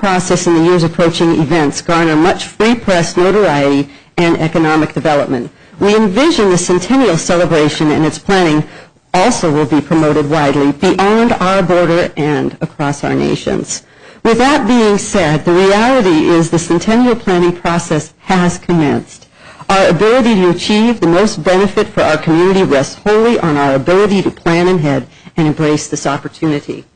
process and the year's approaching events garner much free press notoriety and economic development. We envision the centennial celebration and its planning also will be promoted widely beyond our border and across our nations. With that being said, the reality is the centennial planning process has commenced. Our ability to achieve the most benefit for our community rests wholly on our ability to plan ahead and embrace this opportunity.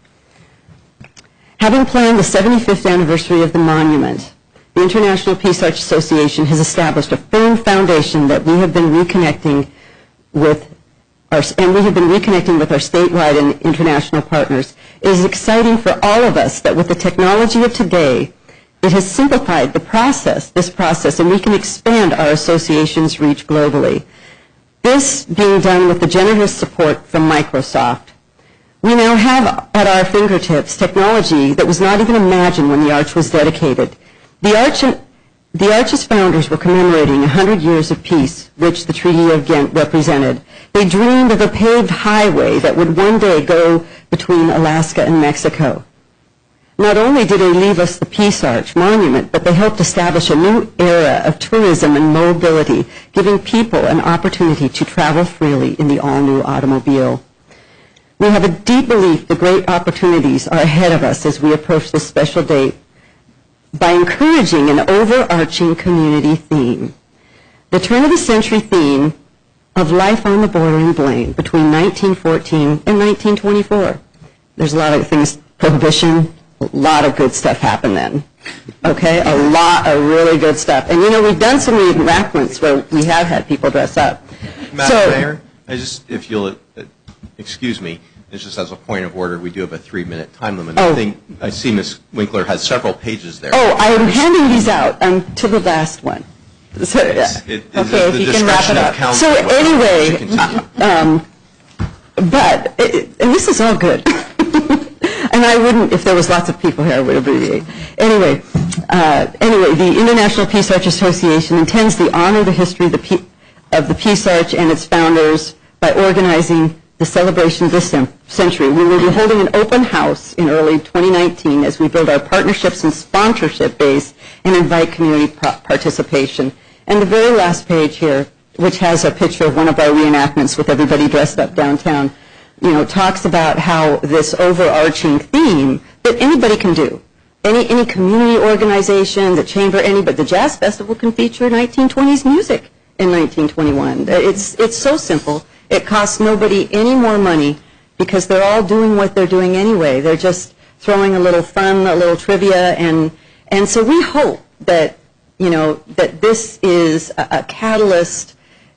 Having planned the 75th anniversary of the monument, the International Peace Arch Association has established a firm foundation that we have been reconnecting with our statewide and international partners. It is exciting for all of us that with the technology of today, it has simplified this process, and we can expand our association's reach globally. This being done with the generous support from Microsoft. We now have at our fingertips technology that was not even imagined when the Arch was dedicated. The Arch's founders were commemorating 100 years of peace, which the Treaty of Ghent represented. They dreamed of a paved highway that would one day go between Alaska and Mexico. Not only did they leave us the Peace Arch monument, but they helped establish a new era of tourism and mobility, giving people an opportunity to travel freely in the all-new automobile. We have a deep belief the great opportunities are ahead of us as we approach this special date by encouraging an overarching community theme. The turn-of-the-century theme of life on the border in Blaine between 1914 and 1924. There's a lot of things, prohibition, a lot of good stuff happened then. Okay, a lot of really good stuff. And you know, we've done some reenactments where we have had people dress up. Madam Mayor, if you'll excuse me, it's just as a point of order, we do have a 3-minute time limit. Oh. I see Ms. Winkler has several pages there. Oh, I'm handing these out. I'm to the last one. So, okay, if you can wrap it up. So anyway, and this is all good. And I wouldn't, if there was lots of people here, I would abbreviate. Anyway, the International Peace Arch Association intends to honor the history of the Peace Arch and its founders by organizing the celebration of this century. We will be holding an open house in early 2019 as we build our partnerships and sponsorship base and invite community participation. And the very last page here, which has a picture of one of our reenactments with everybody dressed up downtown, you know, talks about how this overarching theme that anybody can do. Any community organization, the chamber, but the Jazz Festival can feature 1920s music in 1921. It's so simple. It costs nobody any more money because they're all doing what they're doing anyway. They're just throwing a little fun, a little trivia, and so we hope that, you know, that this is a catalyst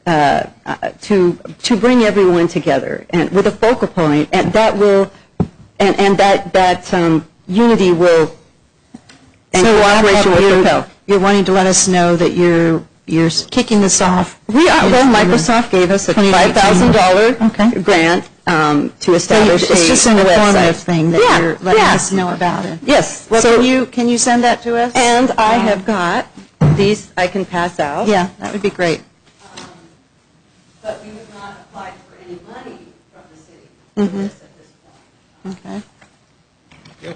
to bring everyone together and with a focal point, and that will, and that unity will, and so cooperation will propel. You're wanting to let us know that you're kicking this off. We are. Well, Microsoft gave us a $5,000 grant to establish It's just an informative thing that you're letting us know about it. Yes. Well, so can you send that to us? And I have got these I can pass out. Yeah, that would be great. But we have not applied for any money from the city for this at this point. Okay. Yep.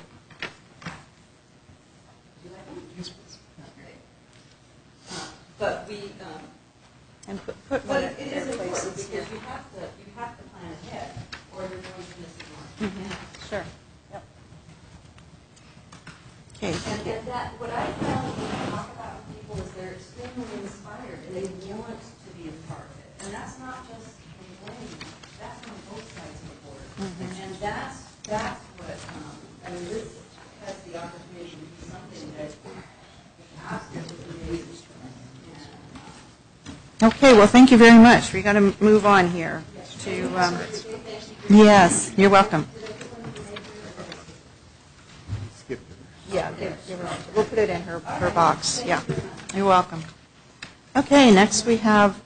But we, and put one but in it is their important places. because you have to plan ahead, or you're going to miss the mark. Sure. Yep. Okay. And that what I found when I talk about with people is they're extremely inspired and they want to be a part of it. And that's not just from Blaine, that's from both sides of the border. And that's what I mean. This has the opportunity to be something that absolutely amazing. Okay, well, thank you very much. We've got to move on here to, yes, you're welcome. Yeah, we'll put it in her box. Yeah, you're welcome. Okay, next we have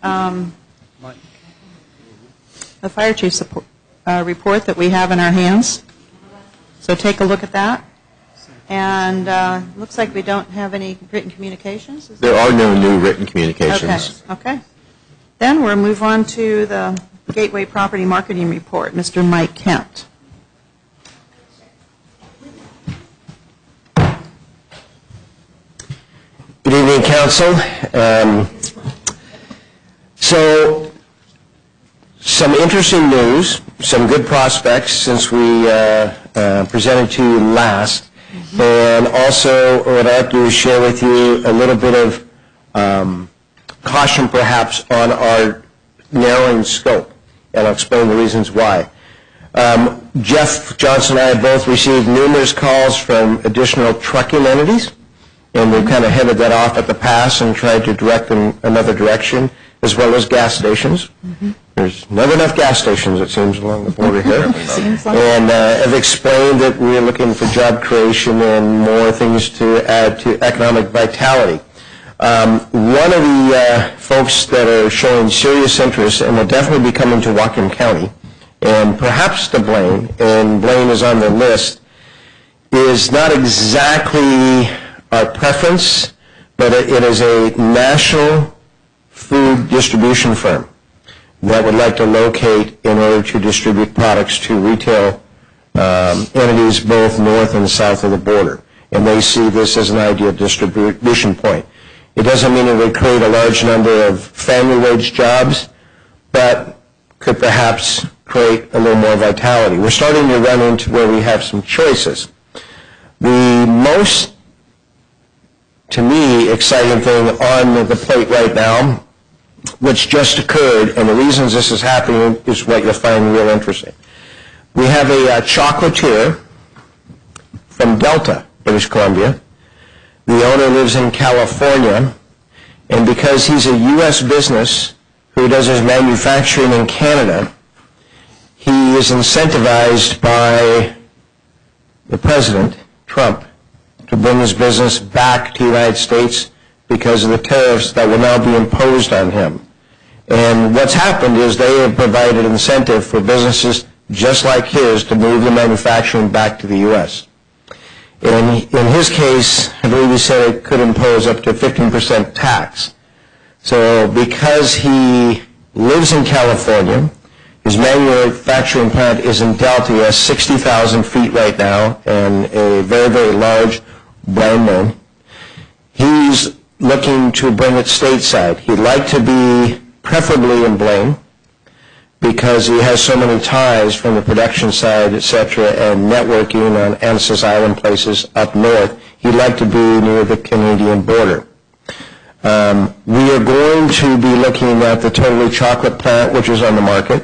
the fire chief's report that we have in our hands. So take a look at that. And looks like we don't have any written communications. There are no new written communications. Okay. Then we'll move on to the Gateway Property Marketing Report. Mr. Mike Kent. evening, Council. So, some interesting news, some good prospects since we presented to you last, and also what I'd like to do is share with you a little bit of caution perhaps on our narrowing scope, and I'll explain the reasons why. Jeff Johnson and I have both received numerous calls from additional trucking entities, and we've kind of headed that off at the pass and tried to direct them another direction, as well as gas stations. There's never enough gas stations, it seems, along the border here. And I've explained that we're looking for job creation and more things to add to economic vitality. One of the folks that are showing serious interest and will definitely be coming to Whatcom County, and perhaps to Blaine, and Blaine is on the list, is not exactly our preference, but it is a national food distribution firm that would like to locate in order to distribute products to retail entities both north and south of the border. And they see this as an ideal distribution point. It doesn't mean it would create a large number of family wage jobs, but could perhaps create a little more vitality. We're starting to run into where we have some choices. The most, to me, exciting thing on the plate right now, which just occurred, and the reasons this is happening is what you'll find real interesting. We have a chocolatier from Delta, British Columbia. The owner lives in California, and because he's a U.S. business who does his manufacturing in Canada, he is incentivized by the President, Trump, to bring his business back to the United States because of the tariffs that will now be imposed on him. And what's happened is they have provided incentive for businesses just like his to move the manufacturing back to the U.S. In his case, I believe he said it could impose up to 15% tax. So because he lives in California, his manufacturing plant is in Delta. He has 60,000 feet right now and a very, very large brand name. He's looking to bring it stateside. He'd like to be preferably in Blaine because he has so many ties from the production side, etc., and networking on Annacis Island places up north. He'd like to be near the Canadian border. We are going to be looking at the Totally Chocolate plant, which is on the market,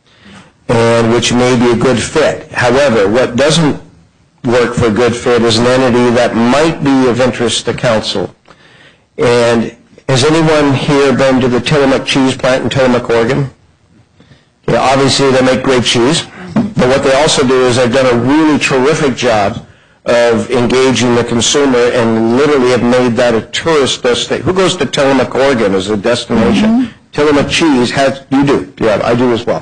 and which may be a good fit. However, what doesn't work for a good fit is an entity that might be of interest to council. And has anyone here been to the Tillamook cheese plant in Tillamook, Oregon? Yeah, obviously they make great cheese, but what they also do is they've done a really terrific job of engaging the consumer and literally have made that a tourist destination. Who goes to Tillamook, Oregon as a destination? Tillamook cheese has, you do, yeah, I do as well.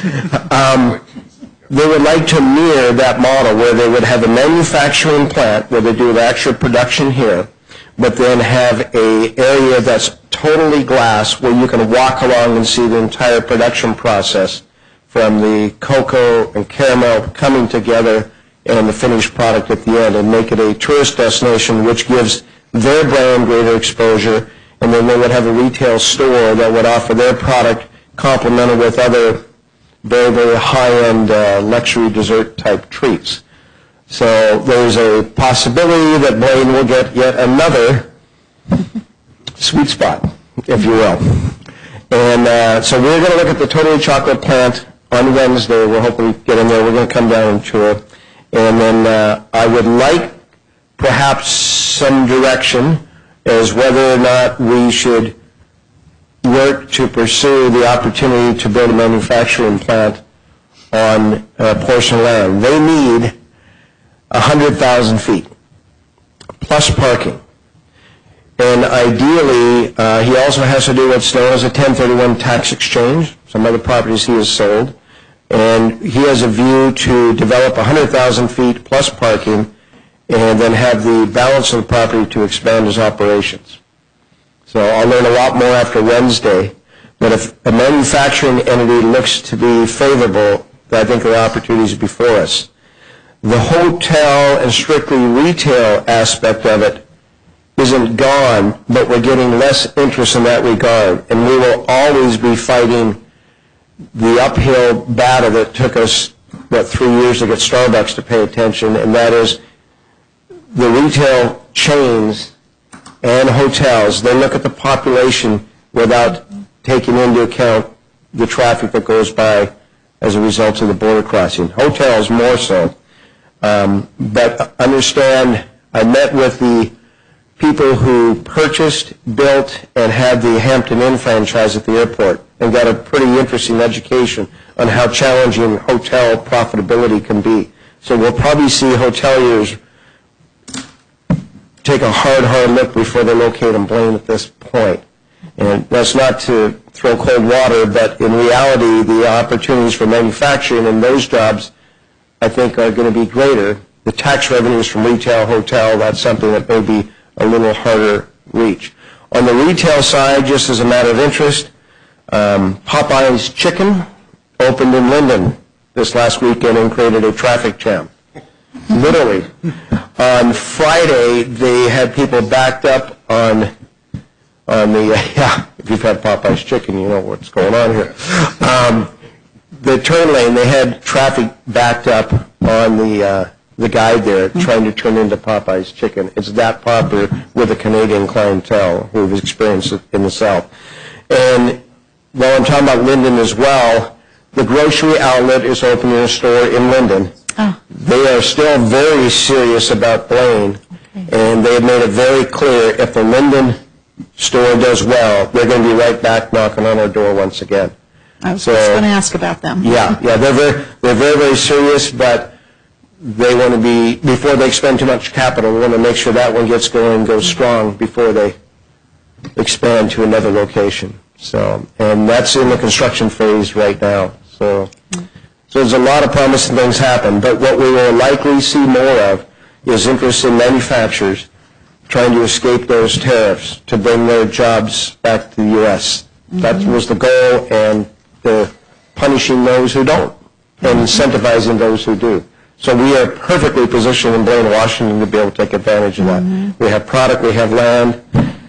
They would like to mirror that model where they would have a manufacturing plant where they do the actual production here, but then have an area that's totally glass where you can walk along and see the entire production process from the cocoa and caramel coming together and the finished product at the end, and make it a tourist destination which gives their brand greater exposure, and then they would have a retail store that would offer their product complemented with other very, very high-end luxury dessert-type treats. So there's a possibility that Blaine will get yet another sweet spot, if you will. And so we're going to look at the Totally Chocolate plant on Wednesday. We'll hopefully get in there. We're going to come down and tour. And then I would like perhaps some direction as whether or not we should work to pursue the opportunity to build a manufacturing plant on a portion of land. They need 100,000 feet, plus parking. And ideally, he also has to do what's known as a 1031 tax exchange. Some other properties he has sold. And he has a view to develop 100,000 feet plus parking and then have the balance of the property to expand his operations. So I'll learn a lot more after Wednesday. But if a manufacturing entity looks to be favorable, I think there are opportunities before us. The hotel and strictly retail aspect of it isn't gone, but we're getting less interest in that regard. And we will always be fighting the uphill battle that took us, 3 years to get Starbucks to pay attention, and that is the retail chains and hotels. They look at the population without taking into account the traffic that goes by as a result of the border crossing. Hotels more so. But understand, I met with the people who purchased, built, and had the Hampton Inn franchise at the airport and got a pretty interesting education on how challenging hotel profitability can be. So we'll probably see hoteliers take a hard look before they locate in Blaine at this point. And that's not to throw cold water, but in reality, the opportunities for manufacturing and those jobs, I think, are going to be greater. The tax revenues from retail, hotel, that's something that may be a little harder reach. On the retail side, just as a matter of interest, Popeye's Chicken opened in Linden this last weekend and created a traffic jam. Literally. On Friday, they had people backed up on the, if you've had Popeye's Chicken, you know what's going on here. The turn lane, they had traffic backed up on the guide there trying to turn into Popeye's Chicken. It's that popular with the Canadian clientele who have experienced it in the South. And while I'm talking about Linden as well, the grocery outlet is opening a store in Linden. Oh. They are still very serious about Blaine, and they have made it very clear if the Linden store does well, they're going to be right back knocking on our door once again. I was just going to ask about them. Yeah, they're very serious, but they want to be, before they expend too much capital, they want to make sure that one gets going, goes strong before they expand to another location. So, and that's in the construction phase right now. So there's a lot of promising things happen, but what we will likely see more of is interest in manufacturers trying to escape those tariffs to bring their jobs back to the U.S. That was the goal, and they're punishing those who don't and incentivizing those who do. So we are perfectly positioned in Blaine, Washington to be able to take advantage of that. We have product, we have land,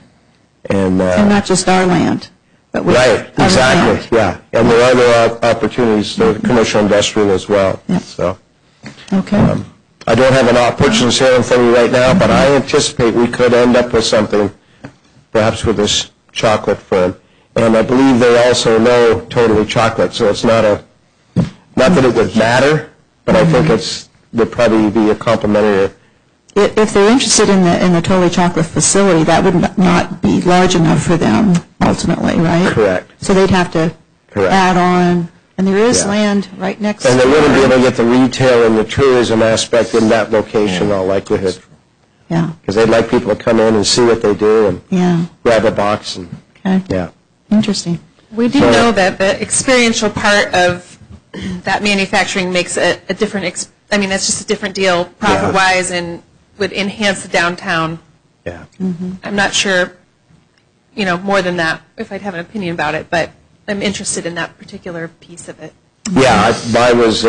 and not just our land, but we right, exactly, yeah. And there are other opportunities, commercial industrial as well. Yep. So. Okay. I don't have an purchase sale in front of me right now, but I anticipate we could end up with something, perhaps with this chocolate firm. And I believe they also know Totally Chocolate, so it's not that it would matter, but I think would probably be a complementary. If they're interested in the Totally Chocolate facility, that would not be large enough for them ultimately, right? Correct. So they'd have to add on. And there is land right next to it. And they wouldn't be able to get the retail and the tourism aspect in that location, in all likelihood. Yeah. Because they'd like people to come in and see what they do and grab a box. And, okay. Interesting. We do know that the experiential part of that manufacturing makes a different, it's just a different deal profit-wise and would enhance the downtown. Yeah. I'm not sure, more than that, if I'd have an opinion about it, but I'm interested in that particular piece of it. Yeah, I was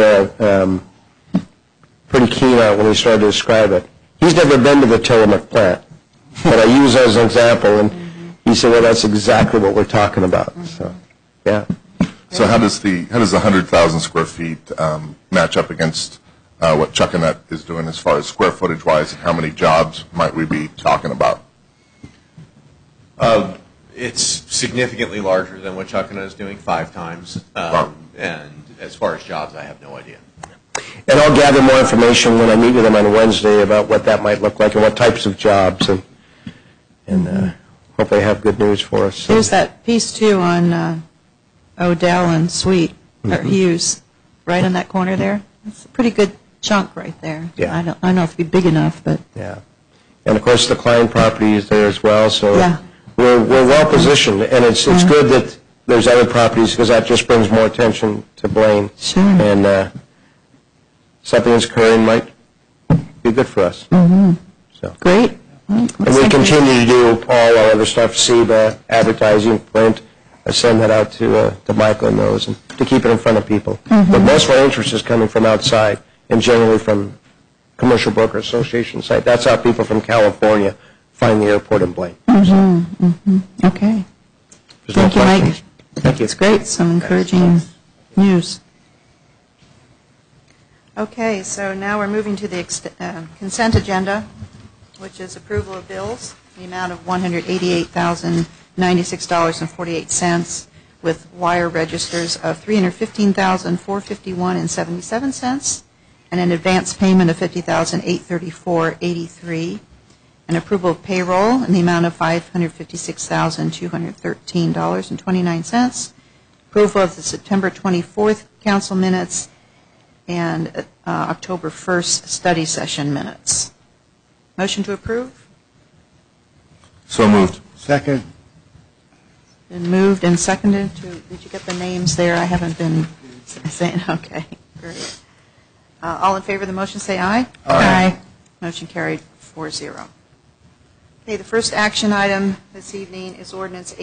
pretty keen on it when he started to describe it. He's never been to the Tillamook plant, but I use it as an example, and he said, well, that's exactly what we're talking about. So, yeah. So how does the 100,000 square feet match up against what Chuckanut is doing as far as square footage wise, and how many jobs might we be talking about? It's significantly larger than what Chuckanut is doing, 5 times. And as far as jobs, I have no idea. And I'll gather more information when I meet with them on Wednesday about what that might look like and what types of jobs, and hope they have good news for us. There's that piece, too, on Odell and Sweet, or Hughes, right in that corner there. It's a pretty good chunk right there. Yeah. I don't know if it'd be big enough, but... Yeah. And, of course, the Klein property is there as well, so we're well positioned. And it's good that there's other properties because that just brings more attention to Blaine. Sure. And something that's occurring might be good for us. So. Great. And we continue to do all our other stuff, SEBA, advertising, print. I send that out to Michael and those, and to keep it in front of people. But most of our interest is coming from outside, and generally from Commercial Broker Association site. That's how people from California find the airport in Blaine. Okay. There's no Thank you, Mike. questions. Thank you. It's great, some encouraging news. Okay, so now we're moving to the consent agenda, which is approval of bills, the amount of $188,096.48, with wire registers of $315,451.77, and an advance payment of $50,834.83, and approval of payroll in the amount of $556,213.29, approval of the September 24th council minutes, and October 1st study session minutes. Motion to approve? So moved. Second. Been moved and seconded to, did you get the names there? I haven't been saying, okay, great. All in favor of the motion, say aye. Aye. Motion carried 4-0. Okay, the first action item this evening is ordinance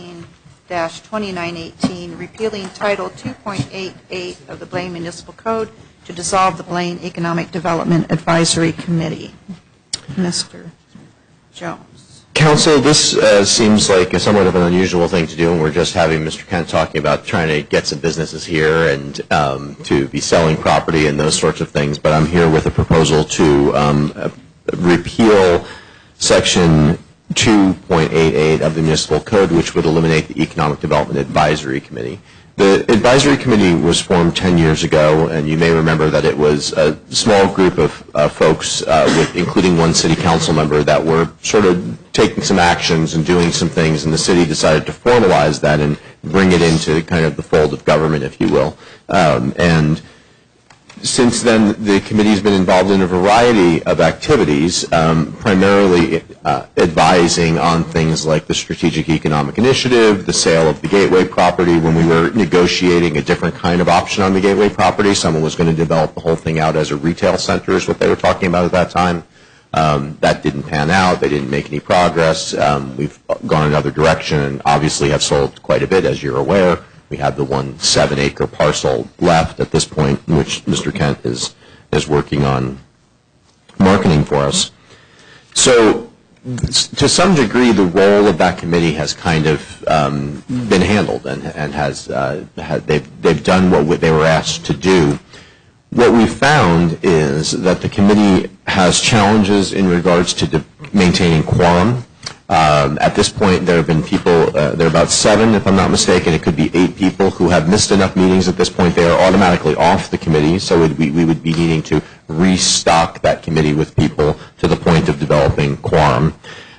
18-2918, repealing Title 2.88 of the Blaine Municipal Code to dissolve the Blaine Economic Development Advisory Committee. Mr. Jones. Council, this seems like somewhat of an unusual thing to do, and we're just having Mr. Kent talking about trying to get some businesses here and to be selling property and those sorts of things, but I'm here with a proposal to repeal Section 2.88 of the Municipal Code, which would eliminate the Economic Development Advisory Committee. The advisory committee was formed 10 years ago, and you may remember that it was a small group of folks, including one city council member, that were sort of taking some actions and doing some things, and the city decided to formalize that and bring it into kind of the fold of government, if you will. And since then, the committee has been involved in a variety of activities, primarily advising on things like the Strategic Economic Initiative, the sale of the Gateway property. When we were negotiating a different kind of option on the Gateway property, someone was going to develop the whole thing out as a retail center, is what they were talking about at that time. That didn't pan out. They didn't make any progress. We've gone another direction and obviously have sold quite a bit, as you're aware. We have the 1 7-acre parcel left at this point, which Mr. Kent is working on marketing for us. So to some degree, the role of that committee has kind of been handled and has they've done what they were asked to do. What we found is that the committee has challenges in regards to maintaining quorum. At this point, there have been people, there are about 7, if I'm not mistaken. It could be 8 people who have missed enough meetings at this point. They are automatically off the committee, so we would be needing to restock that committee with people to the point of developing quorum.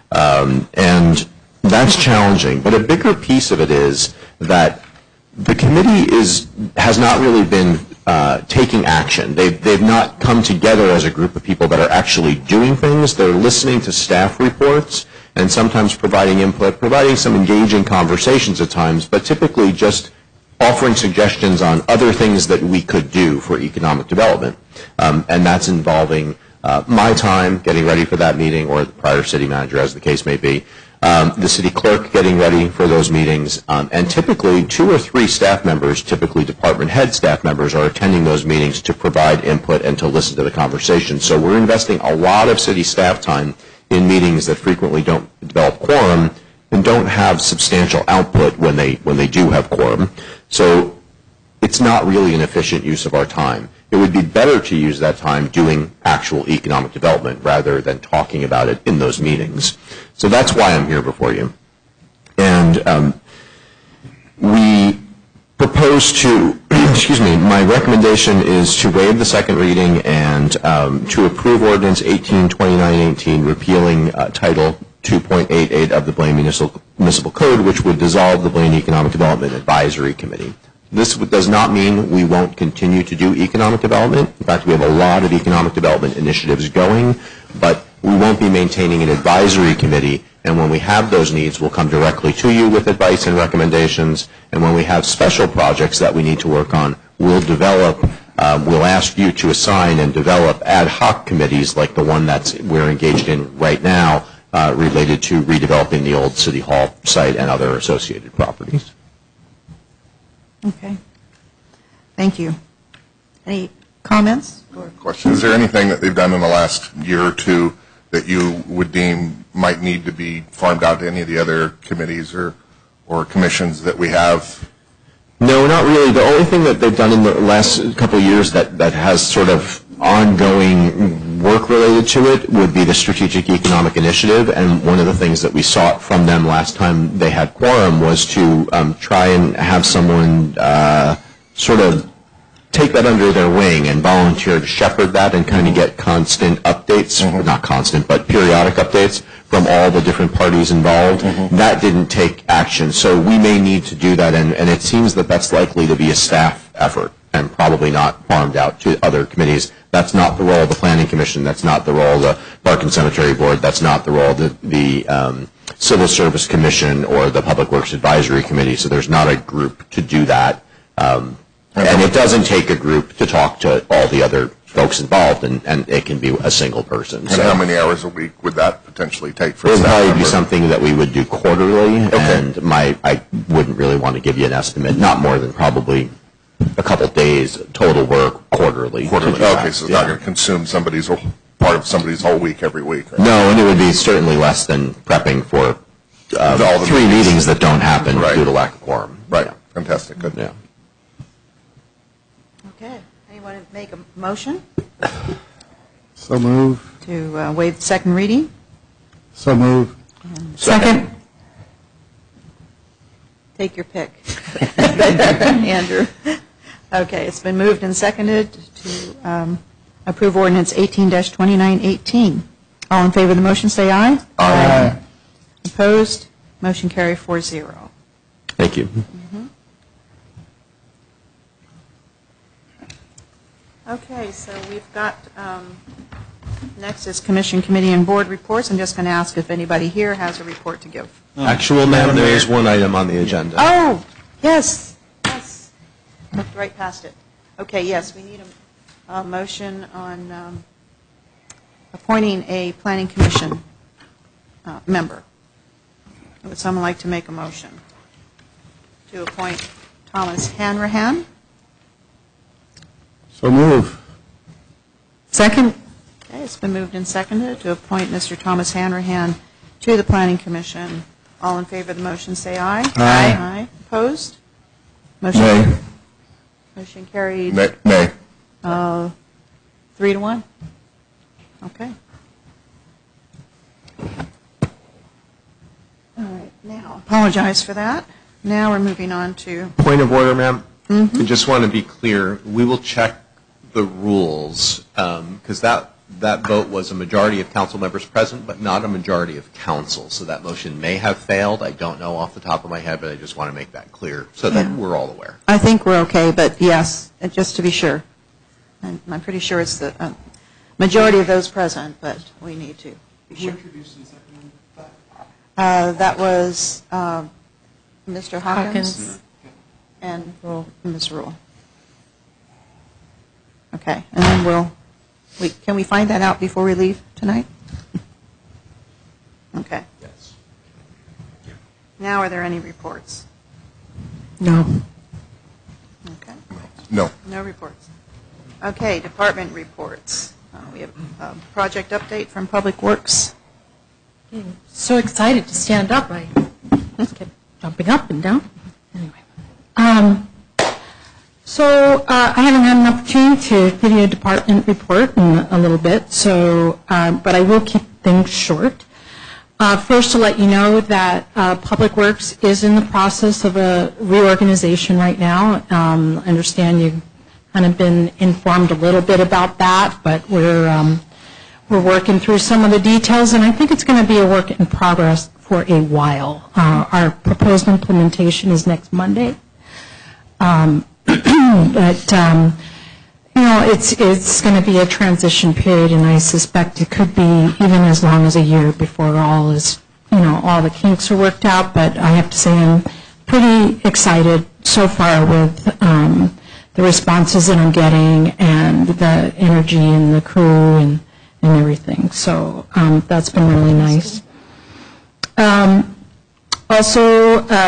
And that's challenging. But a bigger piece of it is that the committee has not really been taking action. They've not come together as a group of people that are actually doing things. They're listening to staff reports and sometimes providing input, providing some engaging conversations at times, but typically just offering suggestions on other things that we could do for economic development. And that's involving my time getting ready for that meeting, or the prior city manager, as the case may be, the city clerk getting ready for those meetings, and typically 2 or 3 staff members, typically department head staff members, are attending those meetings to provide input and to listen to the conversation. So we're investing a lot of city staff time in meetings that frequently don't develop quorum and don't have substantial output when they do have quorum. So it's not really an efficient use of our time. It would be better to use that time doing actual economic development rather than talking about it in those meetings. So that's why I'm here before you. And we propose to, excuse me, my recommendation is to waive the second reading and to approve Ordinance 18-2918, repealing Title 2.88 of the Blaine Municipal Code, which would dissolve the Blaine Economic Development Advisory Committee. This does not mean we won't continue to do economic development. In fact, we have a lot of economic development initiatives going, but we won't be maintaining an advisory committee, and when we have those needs, we'll come directly to you with advice and recommendations, and when we have special projects that we need to work on, we'll ask you to assign and develop ad hoc committees like the one we're engaged in right now, related to redeveloping the old City Hall site and other associated properties. Okay. Thank you. Any comments or Question. Is there anything that they've done in the last year or two that you would deem might need to be farmed out to any of the other committees or commissions that we have? No, not really. The only thing that they've done in the last couple of years that has sort of ongoing work related to it would be the Strategic Economic Initiative, and one of the things that we sought from them last time they had quorum was to try and have someone sort of take that under their wing and volunteer to shepherd that and kind of get constant updates, not constant, but periodic updates from all the different parties involved. That didn't take action, so we may need to do that, and it seems that that's likely to be a staff effort and probably not farmed out to other committees. That's not the role of the Planning Commission. That's not the role of the Park and Cemetery Board. That's not the role of the Civil Service Commission or the Public Works Advisory Committee, so there's not a group to do that. And it doesn't take a group to talk to all the other folks involved, and it can be a single person. And how many hours a week would that potentially take for it a would staff probably member? be something that we would do quarterly, and I wouldn't really want to give you an estimate, not more than probably a couple days total work quarterly. Quarterly. Okay, so it's not going to consume part of somebody's whole week every week. Right? No, and it would be certainly less than prepping for all the 3 meetings that don't happen due to lack of quorum. Right. Yeah. Fantastic. Good. Yeah. Okay. Anyone make a motion So move. to waive the second reading? So move. Second. Take your pick. Andrew. Okay, it's been moved and seconded to approve ordinance 18-2918. All in favor of the motion, say aye. Aye. Opposed? Motion carry 4-0. Thank you. Okay, so we've got, next is commission, committee, and board reports. I'm just going to ask if anybody here has a report to give. Actual, ma'am, there is one item on the agenda. Oh, yes, yes. Looked right past it. Okay, yes, we need a motion on appointing a planning commission member. Would someone like to make a motion to appoint Thomas Hanrahan? So move. Second. Okay, it's been moved and seconded to appoint Mr. Thomas Hanrahan to the planning commission. All in favor of the motion, say aye. Aye. Aye. Opposed? Motion Nay. Motion carried. Nay. 3-1. Okay. All right, now, apologize for that. Now we're moving on to, Point of order, ma'am. I just want to be clear. We will check the rules because that vote was a majority of council members present, but not a majority of council. So that motion may have failed. I don't know off the top of my head, but I just want to make that clear so that we're all aware. I think we're okay, but yes, just to be sure. And I'm pretty sure it's the majority of those present, but we need to be sure. That was Mr. Hawkins and Ms. Rule. Okay, and then can we find that out before we leave tonight? Okay. Yes. Now, are there any reports? No. Okay. No. No reports. Okay, department reports. We have a project update from Public Works. So excited to stand up. I kept jumping up and down. Anyway. So I haven't had an opportunity to give you a department report in a little bit, so but I will keep things short. First, to let you know that Public Works is in the process of a reorganization right now. I understand you've kind of been informed a little bit about that, but we're working through some of the details, and I think it's going to be a work in progress for a while. Our proposed implementation is next Monday. But, you know, it's going to be a transition period, and I suspect it could be even as long as a year before all is, you know, all the kinks are worked out. But I have to say I'm pretty excited so far with the responses that I'm getting and the energy and the crew and everything. So that's been really nice. Also,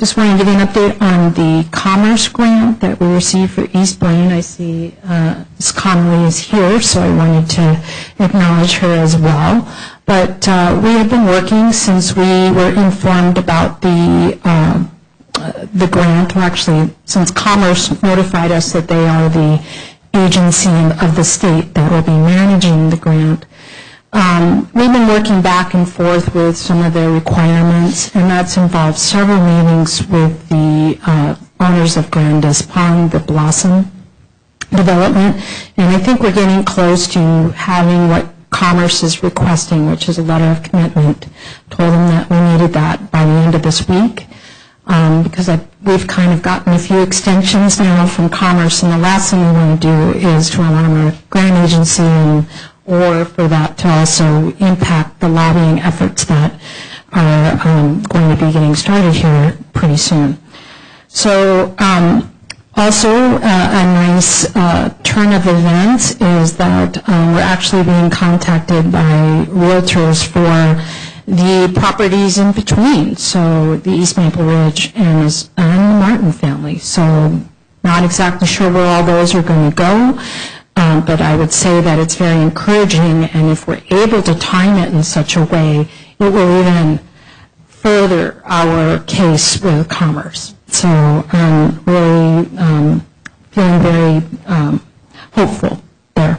just want to give you an update on the Commerce Grant that we received for East Blaine. I see Ms. Connolly is here, so I wanted to acknowledge her as well. But we have been working since we were informed about the grant, or actually since Commerce notified us that they are the agency of the state that will be managing the grant. We've been working back and forth with some of their requirements, and that's involved several meetings with the owners of Grandis Pond, the Blossom development, and I think we're getting close to having what Commerce is requesting, which is a letter of commitment. Told them that we needed that by the end of this week, because we've kind of gotten a few extensions now from Commerce, and the last thing we want to do is to alarm our grant agency or for that to also impact the lobbying efforts that are going to be getting started here pretty soon. So also a nice turn of events is that we're actually being contacted by realtors for the properties in between, so the East Maple Ridge and the Martin family. So not exactly sure where all those are going to go. But I would say that it's very encouraging, and if we're able to time it in such a way, it will even further our case with Commerce. So I'm really feeling very hopeful there.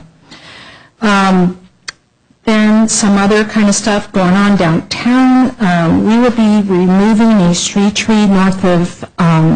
Then some other kind of stuff going on downtown. We will be removing a street tree north of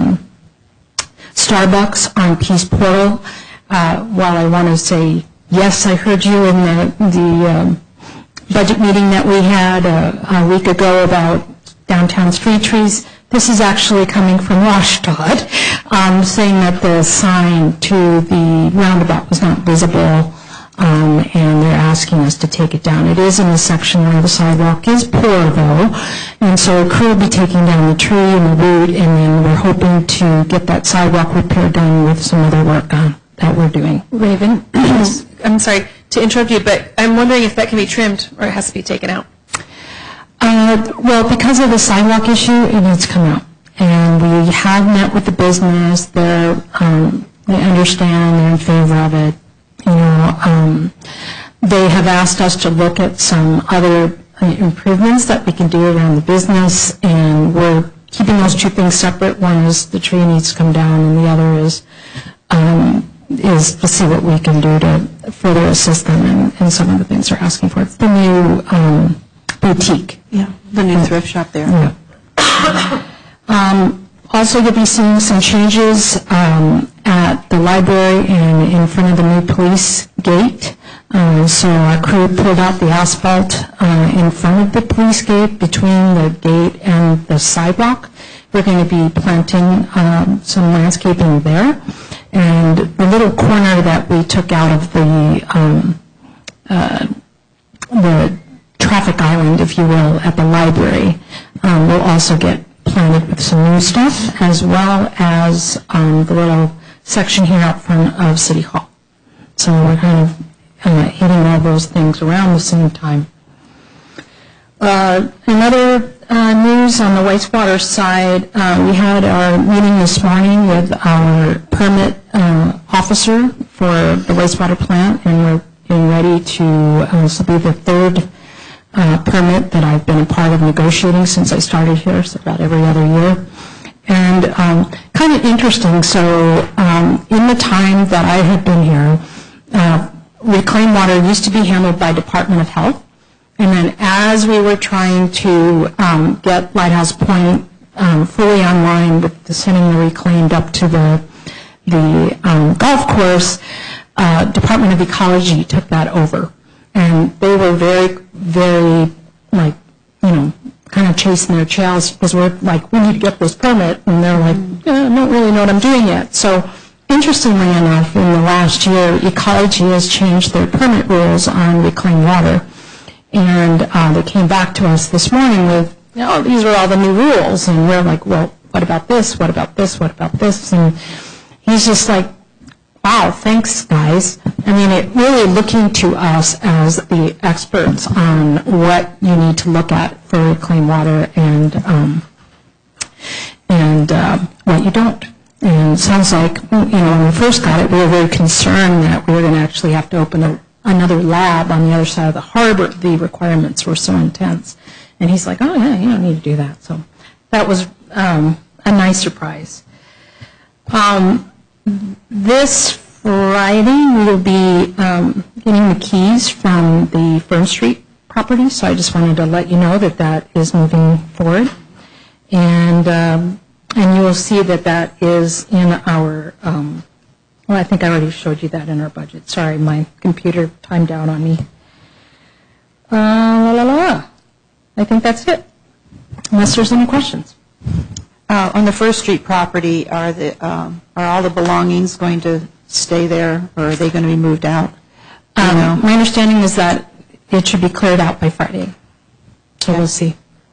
Starbucks on Peace Portal. While I want to say, yes, I heard you in the budget meeting that we had a week ago about downtown street trees, this is actually coming from WashDOT, saying that the sign to the roundabout was not visible, and they're asking us to take it down. It is in the section where the sidewalk is poor, though, and so a crew will be taking down the tree and the root, and then we're hoping to get that sidewalk repair done with some other work on that we're doing. Raven? I'm sorry to interrupt you, but I'm wondering if that can be trimmed or it has to be taken out. Well, because of the sidewalk issue, it needs to come out. And we have met with the business. They understand, they're in favor of it. You know, they have asked us to look at some other improvements that we can do around the business, and we're keeping those two things separate. One is the tree needs to come down, and the other is to see what we can do to further assist them in some of the things they're asking for. It's the new boutique. Yeah, the new thrift shop there. Yeah. Also, you'll be seeing some changes at the library and in front of the new police gate. So our crew pulled out the asphalt in front of the police gate between the gate and the sidewalk. We're going to be planting some landscaping there. And the little corner that we took out of the traffic island, if you will, at the library, will also get planted with some new stuff, as well as the little section here out front of City Hall. So we're kind of hitting all those things around the same time. Another news on the wastewater side, we had our meeting this morning with our permit officer for the wastewater plant, and we're getting ready to, this will be the third permit that I've been a part of negotiating since I started here, so about every other year. And kind of interesting, so in the time that I had been here, reclaimed water used to be handled by Department of Health. And then as we were trying to get Lighthouse Point fully online with sending the reclaimed up to the golf course, Department of Ecology took that over. And they were very, very, like, you know, kind of chasing their tails because we're like, we need to get this permit. And they're like, I don't really know what I'm doing yet. So interestingly enough, in the last year, Ecology has changed their permit rules on reclaimed water. And they came back to us this morning with, oh, these are all the new rules. And we're like, well, what about this? What about this? What about this? And he's just like, wow, thanks, guys. I mean, it really looking to us as the experts on what you need to look at for reclaimed water and and what you don't. And it sounds like, when we first got it, we were very concerned that we were going to actually have to open another lab on the other side of the harbor. The requirements were so intense. And he's like, oh, yeah, you don't need to do that. So that was a nice surprise. This Friday, we will be getting the keys from the Fern Street property, so I just wanted to let you know that that is moving forward. And you will see that that is in our, I think I already showed you that in our budget. Sorry, my computer timed out on me. I think that's it, unless there's any questions. On the First Street property, are all the belongings going to stay there, or are they going to be moved out? My understanding is that it should be cleared out by Friday, so we'll see.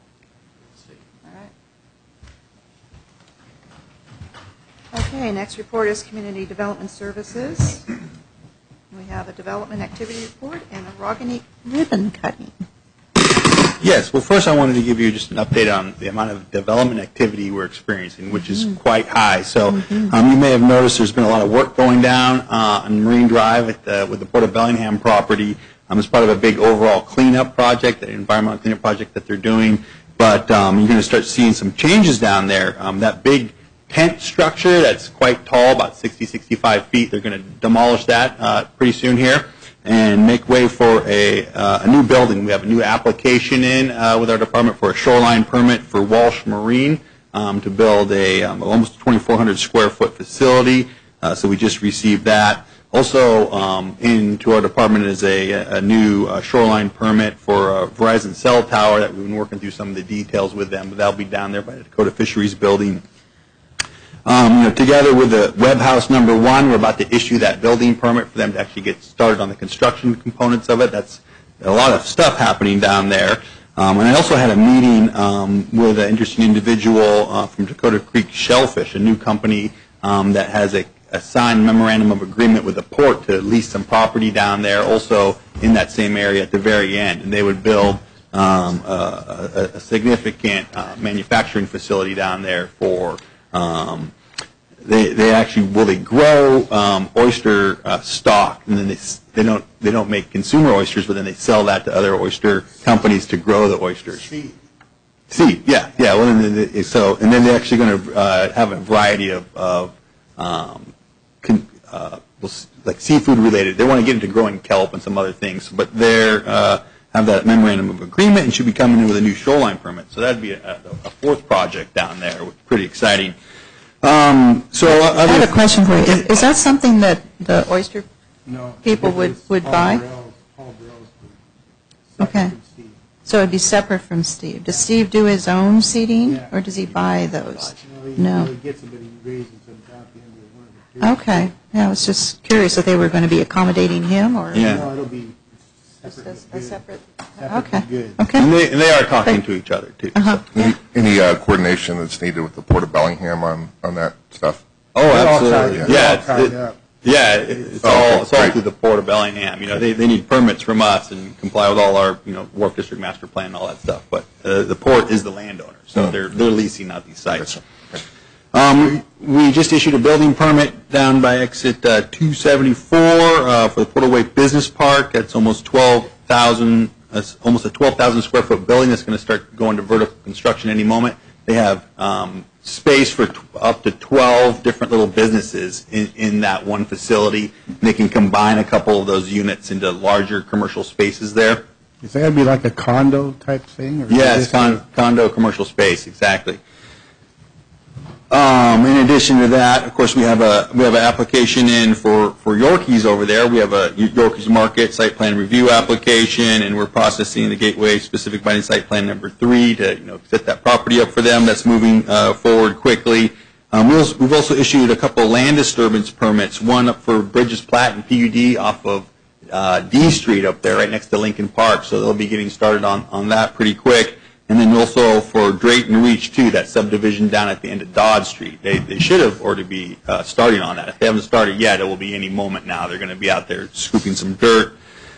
Okay, next report is Community Development Services. We have a development activity report and a Roggenec ribbon cutting. Yes, well, first I wanted to give you just an update on the amount of development activity we're experiencing, which is quite high. So you may have noticed there's been a lot of work going down on Marine Drive with the Port of Bellingham property as part of a big overall cleanup project, an environmental cleanup project that they're doing. But you're going to start seeing some changes down there. That big tent structure that's quite tall, about 60, 65 feet, they're going to demolish that pretty soon here and make way for a new building. We have a new application in with our department for a shoreline permit for Walsh Marine to build a almost 2,400 square foot facility. So we just received that. Also into our department is a new shoreline permit for a Verizon cell tower that we've been working through some of the details with them, but that'll be down there by the Dakota Fisheries building. Together with the Web House number 1, we're about to issue that building permit for them to actually get started on the construction components of it. That's a lot of stuff happening down there. And I also had a meeting with an interesting individual from Dakota Creek Shellfish, a new company that has a signed memorandum of agreement with the port to lease some property down there, also in that same area at the very end. And they would build a significant manufacturing facility down there for they actually grow oyster stock, and then they don't make consumer oysters, but then they sell that to other oyster companies to grow the oysters. Seed, yeah. Well, and then they're actually going to have a variety of like seafood related. They want to get into growing kelp and some other things, but they're have that memorandum of agreement and should be coming in with a new shoreline permit. So that'd be a fourth project down there, which is pretty exciting. I have a question for you. Is that something that the oyster people would buy? Okay. So it'd be separate from Steve. Does Steve do his own seeding, or does he buy those? No. Okay. Yeah, I was just curious if they were going to be accommodating him, or no, it'll be a separate. Okay. Okay. And they are talking to each other too. Any coordination that's needed with the Port of Bellingham on that stuff? Oh, absolutely. Yeah. It's all through the Port of Bellingham. They need permits from us and comply with all our Wharf District Master Plan and all that stuff. But the port is the landowner, so they're leasing out these sites. We just issued a building permit down by exit 274 for the Portalway Business Park. That's almost 12,000. That's almost a 12,000 square foot building that's going to start going to vertical construction any moment. They have space for up to 12 different little businesses in that one facility. They can combine a couple of those units into larger commercial spaces there. Is that going to be like a condo type thing? Or yes, condo commercial space, exactly. In addition to that, of course, we have an application in for Yorkies over there. We have a Yorkies Market site plan review application, and we're processing the Gateway specific binding site plan number 3 to set that property up for them. That's moving forward quickly. We've also issued a couple of land disturbance permits. One up for Bridges Plat and PUD off of D Street up there, right next to Lincoln Park. So they'll be getting started on that pretty quick. And then also for Drayton Reach, too, that subdivision down at the end of Dodd Street. They should have already be starting on that. If they haven't started yet, it will be any moment now. They're going to be out there scooping some dirt.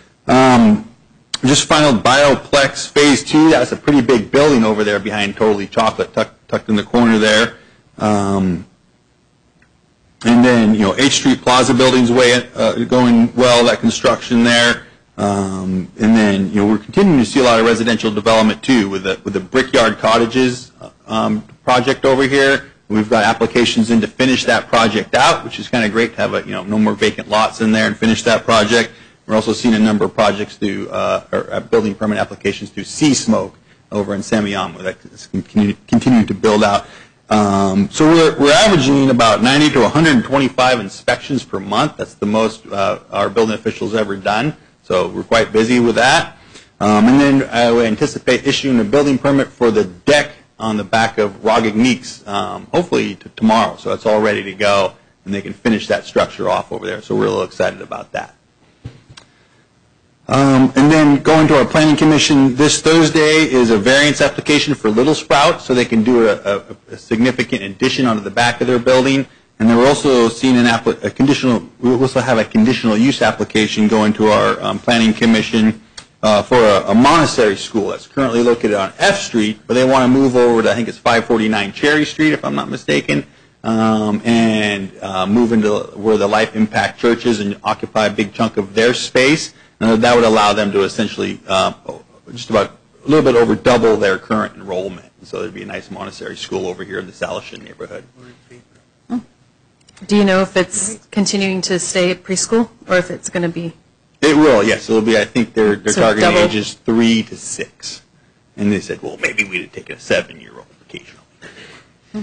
Just final Bioplex Phase 2. That's a pretty big building over there behind Totally Chocolate, tucked in the corner there. And then, H Street Plaza building's going well, that construction there. And then, we're continuing to see a lot of residential development too with the Brickyard Cottages project over here. We've got applications in to finish that project out, which is kind of great to have no more vacant lots in there and finish that project. We're also seeing a number of projects through or building permit applications through Sea Smoke over in Semiahmoo that is continuing to build out. So we're averaging about 90 to 125 inspections per month. That's the most our building officials ever done. So we're quite busy with that. And then we anticipate issuing a building permit for the deck on the back of Rogagneeks, hopefully tomorrow. So it's all ready to go, and they can finish that structure off over there. So we're a little excited about that. And then going to our Planning Commission this Thursday is a variance application for Little Sprout, so they can do a significant addition onto the back of their building. And then we're also seeing we also have a conditional use application going to our Planning Commission for a monastery school that's currently located on F Street, but they want to move over to, I think it's 549 Cherry Street, if I'm not mistaken, and move into where the Life Impact Church is and occupy a big chunk of their space. That would allow them to essentially just about a little bit over double their current enrollment. So there'd be a nice monastery school over here in the Salishan neighborhood. Do you know if it's continuing to stay at preschool or if it's going to be? It will, yes. It'll be, I think they're So targeting double? ages 3 to 6. And they said, well, maybe we'd take a 7-year-old occasionally.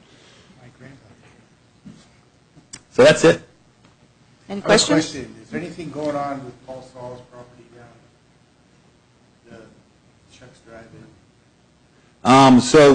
So that's it. Any I have a questions? question. Is there anything going on with Paul Saul's property down the Chuck's Drive-In? So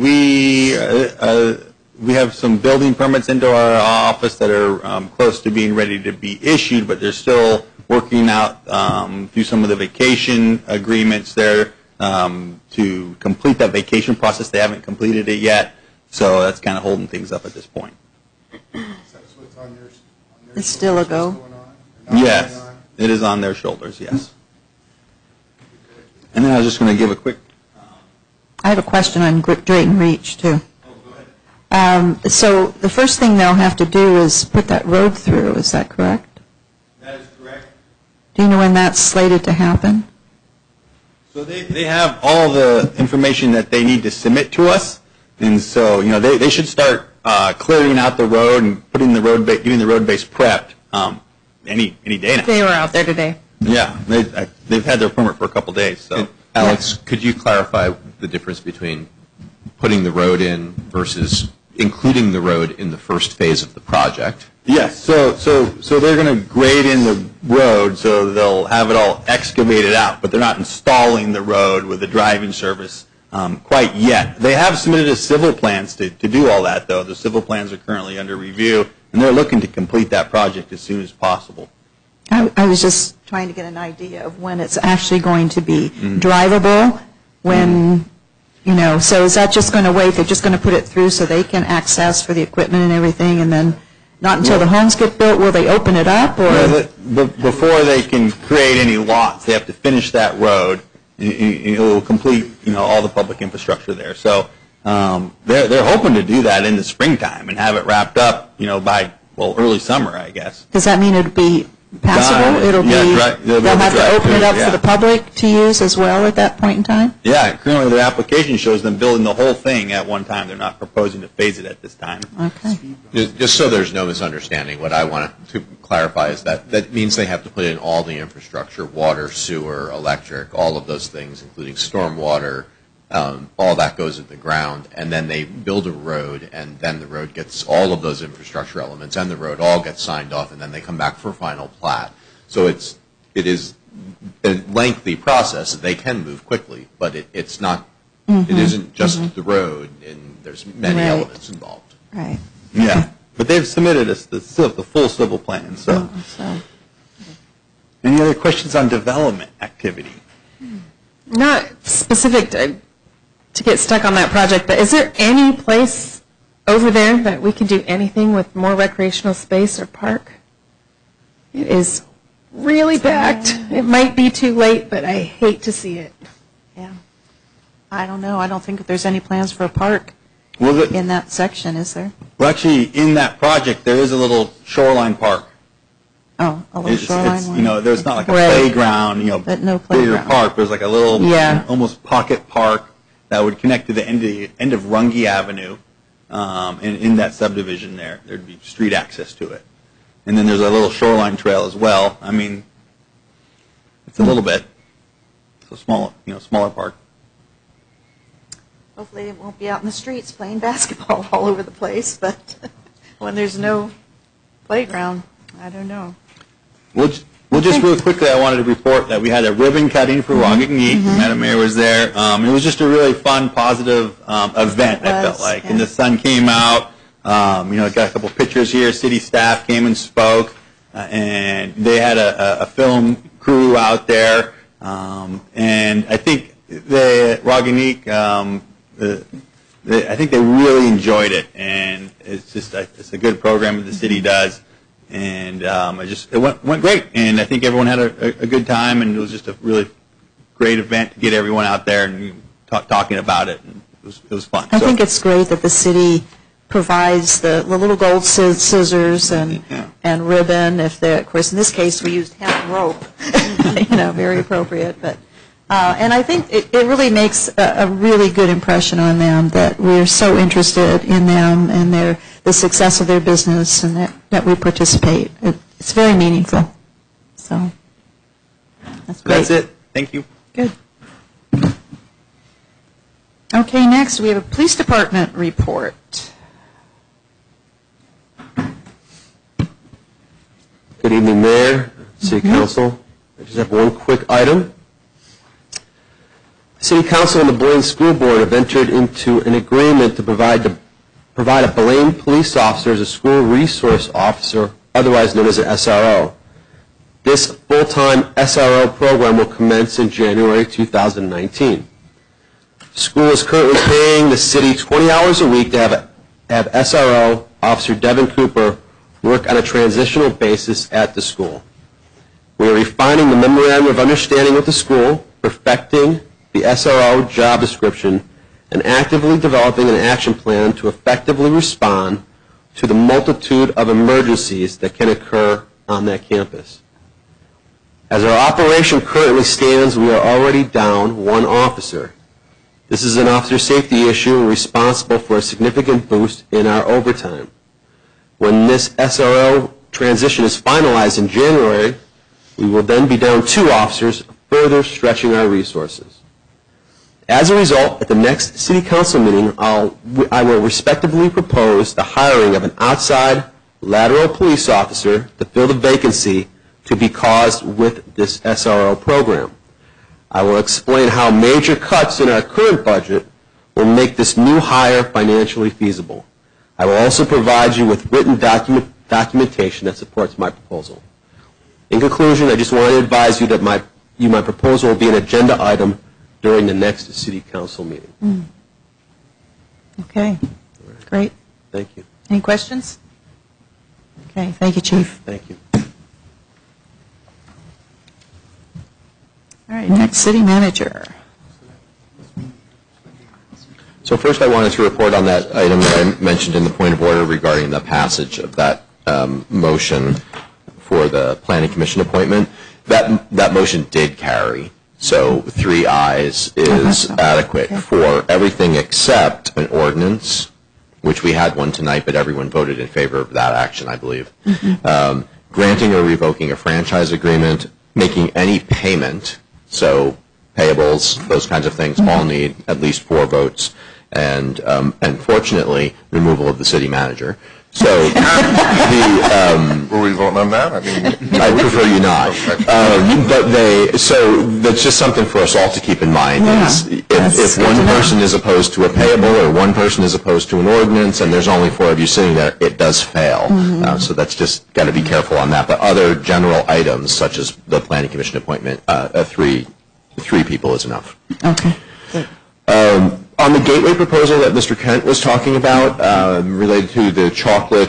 we have some building permits into our office that are close to being ready to be issued, but they're still working out through some of the vacation agreements there to complete that vacation process. They haven't completed it yet, so that's kind of holding things up at this point. So it's on their It's still a go. shoulders what's going on, or not Yes, going on? it is on their shoulders, yes. And then I was just going to give a quick... I have a question on Drayton Reach, too. So the first thing they'll have to do is put that road through, is that correct? That is correct. Do you know when that's slated to happen? So they have all the information that they need to submit to us, and so they should start clearing out the road and putting the road getting the road base prepped any day now. They were out there today. Yeah, they've had their permit for a couple days. So Alex, could you clarify the difference between putting the road in versus including the road in the first phase of the project? yes, so they're going to grade in the road, so they'll have it all excavated out, but they're not installing the road with the driving service quite yet. They have submitted a civil plans to do all that, though. The civil plans are currently under review, and they're looking to complete that project as soon as possible. I was just trying to get an idea of when it's actually going to be drivable, when, so is that just going to wait, they're just going to put it through so they can access for the equipment and everything, and then not until the homes get built will they open it up, or? Before they can create any lots, they have to finish that road. It will complete, all the public infrastructure there. So they're hoping to do that in the springtime and have it wrapped up, by early summer, I guess. Does that mean it'll be passable? Done. It'll be, Yeah, right. They'll be they'll able to have to drive open through it it, up yeah. for the public to use as well at that point in time? Yeah, currently their application shows them building the whole thing at one time. They're not proposing to phase it at this time. Okay. Just so there's no misunderstanding, what I want to clarify is that means they have to put in all the infrastructure, water, sewer, electric, all of those things, including stormwater, all that goes in the ground, and then they build a road, and then the road gets all of those infrastructure elements, and the road all gets signed off, and then they come back for a final plat. So it is a lengthy process. They can move quickly, but it's not. It isn't just the road, and there's many Right. elements involved. Right. Yeah, but they've submitted us the full civil plan. So, So, any other questions on development activity? Not specific to get stuck on that project, but is there any place over there that we can do anything with more recreational space or park? It is really packed. It might be too late, but I hate to see it. yeah. I don't know. I don't think that there's any plans for a park in that section, is there? Well, actually, in that project, there is a little shoreline park. Oh, a little shoreline one. You know, there's not like a Right. playground, you know, But no bigger playground. park. There's like a little, Yeah. almost pocket park that would connect to the end of Runge Avenue, and in that subdivision there'd be street access to it. And then there's a little shoreline trail as well. I mean, it's a little bit. It's a smaller park. Hopefully it won't be out in the streets playing basketball all over the place, but when there's no playground, I don't know. Well, just real quickly, I wanted to report that we had a ribbon cutting for Wageningen. Madam Mayor was there. It was just a really fun, positive event, It I felt was, like. yeah. And the sun came out. Got a couple pictures here. City staff came and spoke. And they had a film crew out there. And I think Wageningen, I think they really enjoyed it. And it's a good program that the city does. And it went great, and I think everyone had a good time, and it was just a really great event to get everyone out there and talking about it, and it was fun. I think it's great that the city provides the little gold scissors and ribbon. Of course, in this case, we used hemp rope, very appropriate. But and I think it really makes a really good impression on them that we're so interested in them and the success of their business, and that we participate. It's very meaningful. So that's great. That's it. Thank you. Good. Okay, next we have a police department report. Good evening, Mayor, City Council. I just have one quick item. The City Council and the Blaine School Board have entered into an agreement to provide a Blaine police officer as a school resource officer, otherwise known as an SRO. This full-time SRO program will commence in January 2019. The school is currently paying the city 20 hours a week to have SRO Officer Devin Cooper work on a transitional basis at the school. We are refining the memorandum of understanding with the school, perfecting the SRO job description, and actively developing an action plan to effectively respond to the multitude of emergencies that can occur on that campus. As our operation currently stands, we are already down one officer. This is an officer safety issue and responsible for a significant boost in our overtime. When this SRO transition is finalized in January, we will then be down 2 officers, further stretching our resources. As a result, at the next City Council meeting, I will respectively propose the hiring of an outside lateral police officer to fill the vacancy to be caused with this SRO program. I will explain how major cuts in our current budget will make this new hire financially feasible. I will also provide you with written documentation that supports my proposal. In conclusion, I just want to advise you that my proposal will be an agenda item during the next City Council meeting. Okay, great. Thank you. Any questions? Okay, thank you, Chief. Thank you. All right, next, City Manager. So first I wanted to report on that item that I mentioned in the point of order regarding the passage of that motion for the Planning Commission appointment. That motion did carry. So 3 ayes is adequate for everything except an ordinance, which we had one tonight, but everyone voted in favor of that action, I believe. Granting or revoking a franchise agreement, making any payment, so payables, those kinds of things, all need at least 4 votes. And fortunately, removal of the city manager. So Were we voting on that? I mean, I prefer you not. So that's just something for us all to keep in mind. Is if one person is opposed to a payable or one person is opposed to an ordinance and there's only 4 of you sitting there, it does fail. So that's just got to be careful on that. But other general items, such as the Planning Commission appointment, 3 people is enough. Okay. On the gateway proposal that Mr. Kent was talking about, related to the chocolate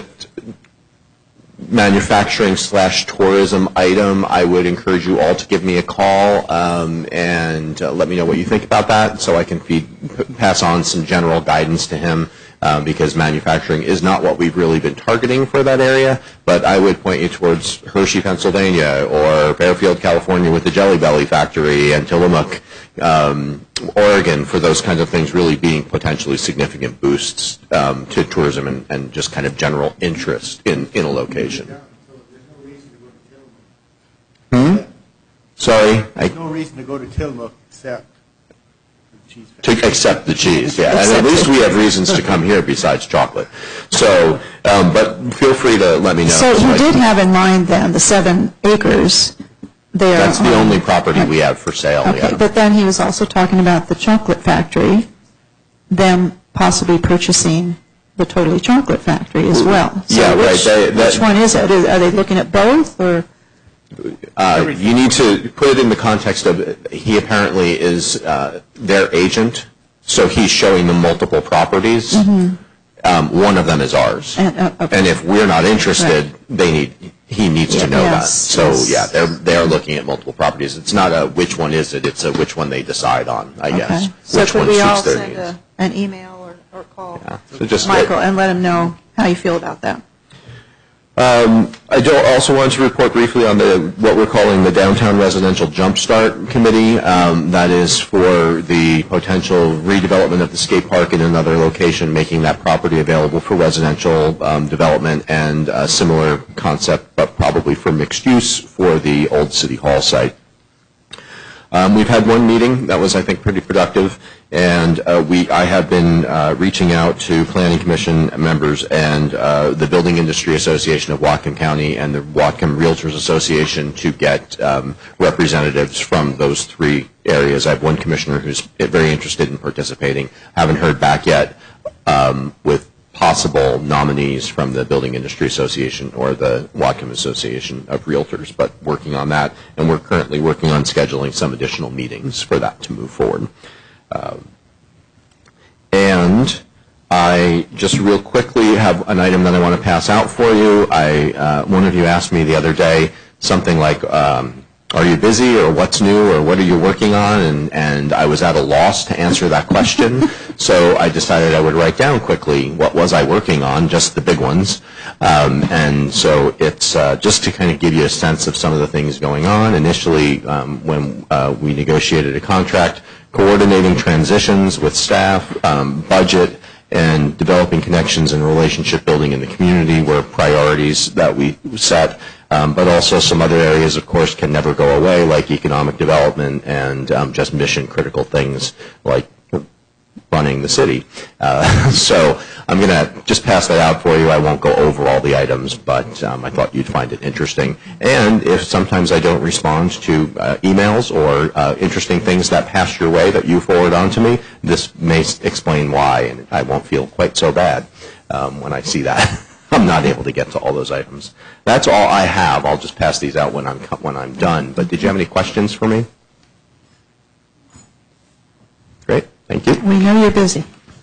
manufacturing/tourism item, I would encourage you all to give me a call and let me know what you think about that, so I can pass on some general guidance to him. because manufacturing is not what we've really been targeting for that area. But I would point you towards Hershey, Pennsylvania, or Fairfield, California, with the Jelly Belly factory, and Tillamook, Oregon, for those kinds of things really being potentially significant boosts to tourism and just kind of general interest in a location. Sorry? There's no reason to go to Tillamook except the cheese To factory. accept the cheese, yeah. And at least we have reasons to come here besides chocolate. So, but feel free to let me know. So you did have in mind then the 7 acres there. That's the only property we have for sale, Okay, yeah. but then he was also talking about the chocolate factory, them possibly purchasing the Totally Chocolate Factory as well. So Yeah, right. Which one is it? Are they looking at both, or? You need to put it in the context of, he apparently is their agent, so he's showing them multiple properties. One of them is ours. Okay. And if we're not interested, he needs to know that. Yes, So, yes. yeah, they're looking at multiple properties. It's not a which one is it, it's a which one they decide on, I guess. Okay. So Which could one we all suits their send needs. an email or call Yeah. So just Michael and let him know how you feel about that? I also want to report briefly on what we're calling the Downtown Residential Jumpstart Committee. That is for the potential redevelopment of the skate park in another location, making that property available for residential development, and a similar concept, but probably for mixed use for the old City Hall site. We've had one meeting that was, I think, pretty productive, and I have been reaching out to Planning Commission members and the Building Industry Association of Whatcom County and the Whatcom Realtors Association to get representatives from those 3 areas. I have one commissioner who's very interested in participating. Haven't heard back yet with possible nominees from the Building Industry Association or the Whatcom Association of Realtors, but working on that, and we're currently working on scheduling some additional meetings for that to move forward. And I just real quickly have an item that I want to pass out for you. One of you asked me the other day something like, are you busy, or what's new, or what are you working on? And I was at a loss to answer that question, so I decided I would write down quickly what was I working on, just the big ones. And so it's just to kind of give you a sense of some of the things going on. Initially, when we negotiated a contract, coordinating transitions with staff, budget, and developing connections and relationship building in the community were priorities that we set. But also some other areas, of course, can never go away, like economic development and just mission-critical things like running the city. So I'm going to just pass that out for you. I won't go over all the items, but I thought you'd find it interesting. And if sometimes I don't respond to emails or interesting things that pass your way that you forward on to me, this may explain why, and I won't feel quite so bad when I see that. I'm not able to get to all those items. That's all I have. I'll just pass these out when I'm done. But did you have any questions for me? Great. Thank you. We know you're busy.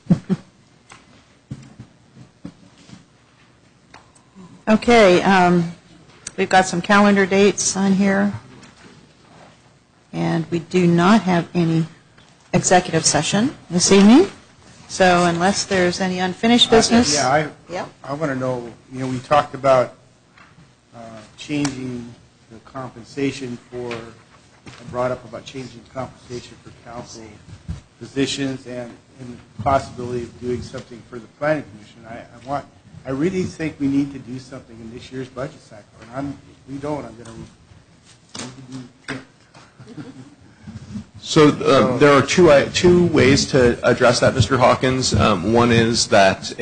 Okay, we've got some calendar dates on here, and we do not have any executive session this evening. So unless there's any unfinished business. Yeah, Yep. I want to know, we talked about changing the compensation I brought up about changing compensation for council positions and the possibility of doing something for the planning commission. I really think we need to do something in this year's budget cycle, and if we don't, I'm going to be kicked. So there are two ways to address that, Mr. Hawkins. One is that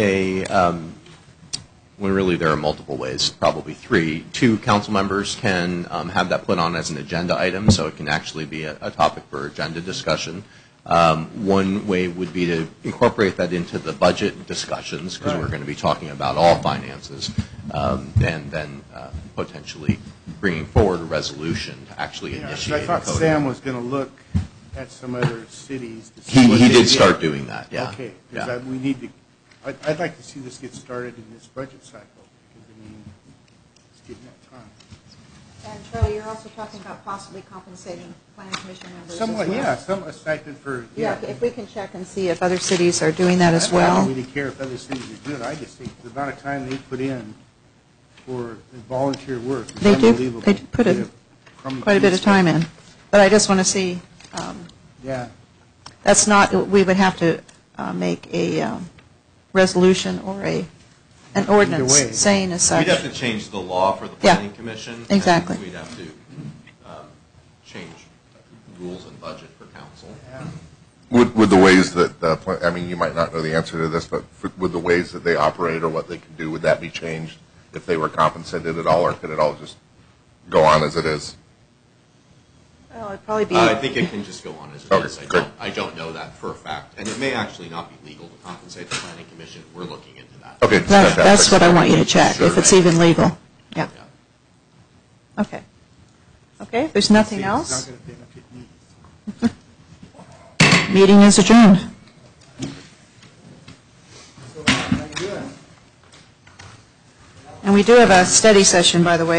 well, really there are multiple ways, probably 3. 2 council members can have that put on as an agenda item, so it can actually be a topic for agenda discussion. One way would be to incorporate that into the budget discussions, because we're going to be talking about all finances, and then potentially bringing forward a resolution to actually initiate I thought coding. Sam was going to look at some other cities. To see what He they did start doing that, yeah. Okay, Yeah. because we need to, I'd like to see this get started in this budget cycle, because, it's getting that time. And Charlie, you're also talking about possibly compensating planning commission members as well. Somewhat, yeah, some stipend for, Yeah, if we can check and see if other cities are doing that as I well. don't really care if other cities are doing it. I just think the amount of time they put in for the volunteer work is They do unbelievable. put Get crummy quite a bit of piece time in. But I just want to see, Yeah. that's not, we would have to make a resolution or an ordinance way. saying as such. We'd have to change the law for the Yeah, planning commission. exactly. And we'd have to change rules and budget for council. Would the ways that, I mean, you might not know the answer to this, but would the ways that they operate or what they can do, would that be changed if they were compensated at all, or could it all just go on as it is? Well, it'd probably be. I think it can just go on as it Okay, is. great. I don't know that for a fact. And it may actually not be legal to compensate the planning commission. We're looking into that. Okay, That's fantastic. what I want you to check, if it's even legal. Yeah. Yeah. Okay. Okay, if there's nothing It's else, not going to benefit me. meeting is adjourned. So, how you doing? And we do have a study session, by the way.